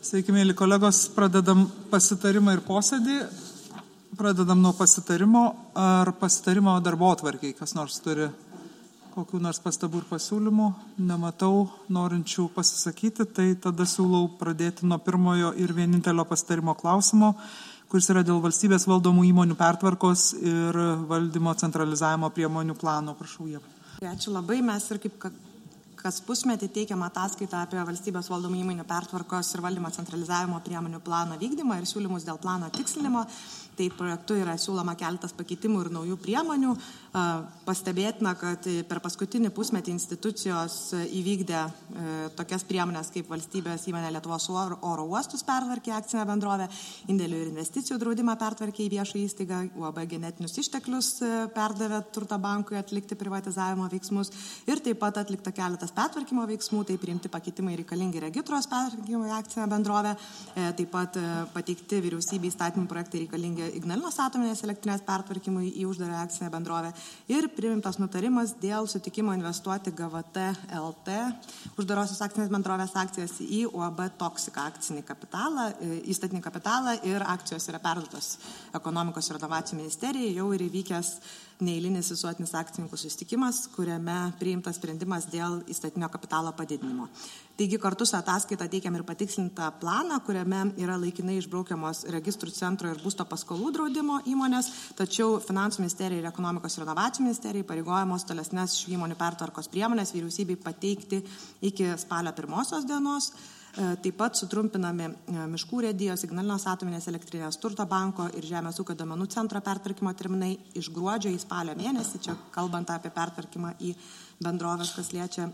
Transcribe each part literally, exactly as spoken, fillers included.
Sveiki, mėly kolegos, pradedam pasitarimą ir posėdį. Pradedam nuo pasitarimo ar pasitarimo darbotvarkiai. Kas nors turi kokių nors pastabų ir pasiūlymų. Nematau norinčių pasisakyti, tai tada siūlau pradėti nuo pirmojo ir vienintelio pasitarimo klausimo, kuris yra dėl valstybės valdomų įmonių pertvarkos ir valdymo centralizavimo priemonių plano. Prašau, jie. Ačiū labai. Mes ir kaip kas pusmetį teikiam ataskaitą apie valstybės valdomų įmonių pertvarkos ir valdymo centralizavimo priemonių plano vykdymą ir siūlymus dėl plano tikslinimo. Tai projektu yra siūloma keletas pakeitimų ir naujų priemonių. Pastebėtina, kad per paskutinį pusmetį institucijos įvykdė tokias priemonės kaip valstybės įmonė Lietuvos oro uostus pertvarkė akcinę bendrovę, indėlių ir investicijų draudimą pertvarkė į viešą įstaigą, U A B genetinius išteklius perdavė turto bankui atlikti privatizavimo veiksmus ir taip pat atlikta keletas pertvarkymo veiksmų, tai priimti pakeitimai reikalingi regitros pertvarkymui į akcinę bendrovę, taip pat pateikti vyriausybei įstatymų projektai reikalingi Ignalinos atominės elektrinės pertvarkymui į uždarą akcinę bendrovę ir priimtas nutarimas dėl sutikimo investuoti G V T L T uždarosios akcinės bendrovės akcijas į U A B Toksika akcinį kapitalą, įstatinį kapitalą ir akcijos yra perduotos ekonomikos ir inovacijų ministerijai, jau ir įvykęs neeilinis visuotinis akcininkų susitikimas, kuriame priimtas sprendimas dėl įstatinio kapitalo padidinimo. Taigi kartu su ataskaita teikiam ir patikslintą planą, kuriame yra laikinai išbraukiamos registrų centro ir būsto paskolų draudimo įmonės, tačiau Finansų ministerija ir ekonomikos ir inovacijų ministerija pareigojamos tolesnes šių įmonių pertvarkos priemonės vyriausybei pateikti iki spalio pirmosios dienos. Taip pat sutrumpinami miškų urėdijos, Ignalinos atominės elektrinės, turto banko ir žemės ūkio duomenų centro pertvarkymo terminai iš gruodžio į spalio mėnesį, čia kalbant apie pertvarkymą į bendrovės, kas liečia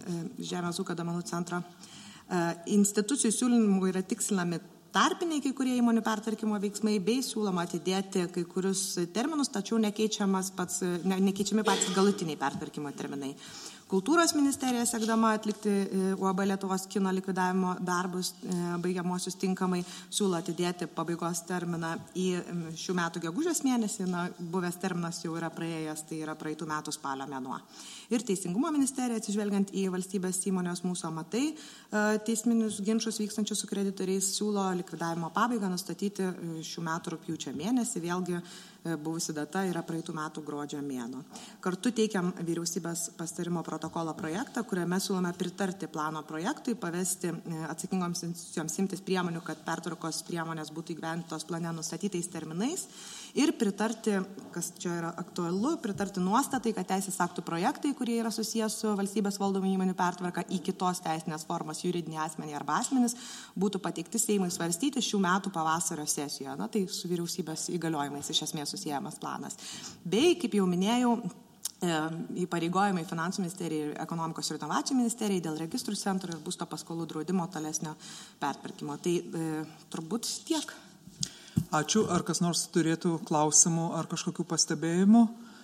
žemės ūkio duomenų centro. Institucijų siūlymų yra tikslinami tarpiniai kai kurie įmonių pertvarkymo veiksmai bei siūloma atidėti kai kurius terminus, tačiau nekeičiamas pats, ne, nekeičiami patys galutiniai pertvarkymo terminai. Kultūros ministerija siekdama atlikti U A B Lietuvos kino likvidavimo darbus baigiamuosius tinkamai siūlo atidėti pabaigos terminą į šių metų gegužės mėnesį, na, buvęs terminas jau yra praėjęs, tai yra praeitų metų spalio mėnuo. Ir Teisingumo ministerija, atsižvelgiant į valstybės įmonės mūsų amatai, teisminius ginčus vykstančius su kreditoriais, siūlo likvidavimo pabaigą nustatyti šių metų rugpjūčio mėnesį, vėlgi buvusi data yra praeitų metų gruodžio mėnuo. Kartu teikiam vyriausybės pasitarimo protokolo projektą, kuriame siūlome pritarti plano projektui, pavesti atsakingoms institucijoms imtis priemonių, kad pertvarkos priemonės būtų įgyvendintos plane nustatytais terminais ir pritarti, kas čia yra aktualu, pritarti nuostatai, kad teisės aktų projektai, kurie yra susijęs su valstybės valdomų įmonių pertvarka į kitos teisinės formos juridinį asmenį arba asmenis, būtų pateikti Seimui svarstyti šių metų pavasario sesijoje. Na, tai su vyriausybės įgaliojimais iš esmės susiejamas planas. Bei, kaip jau minėjau, įpareigojimai Finansų ministerijai ir ekonomikos ir inovacijų ministerijai dėl registrų centro ir būsto paskolų draudimo tolesnio pertvarkymo. Tai e, turbūt tiek. Ačiū. Ar kas nors turėtų klausimų ar kažkokių pastebėjimų?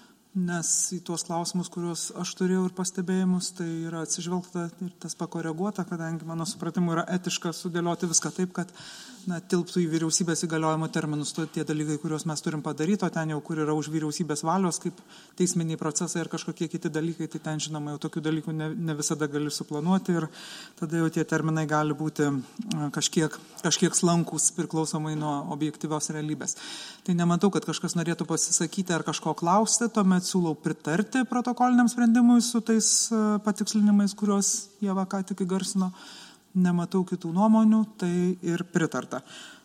Nes į tuos klausimus, kuriuos aš turėjau ir pastebėjimus, tai yra atsižvelgta ir tas pakoreguota, kadangi mano supratimu yra etiška sudėlioti viską taip, kad na, tilptų į vyriausybės įgaliojimo terminus tie dalykai, kuriuos mes turim padaryti, o ten jau, kur yra už vyriausybės valios, kaip teisminiai procesai ir kažkokie kiti dalykai, tai ten, žinoma, jau tokių dalykų ne, ne visada gali suplanuoti ir tada jau tie terminai gali būti kažkiek, kažkiek slankus priklausomai nuo objektyvios realybės. Tai nematau, kad kažkas norėtų pasisakyti ar kažko klausti, tuomet siūlau pritarti protokoliniam sprendimui su tais patikslinimais, kuriuos Ieva ką tik įgarsino. Nematau kitų nuomonių, tai ir pritarta.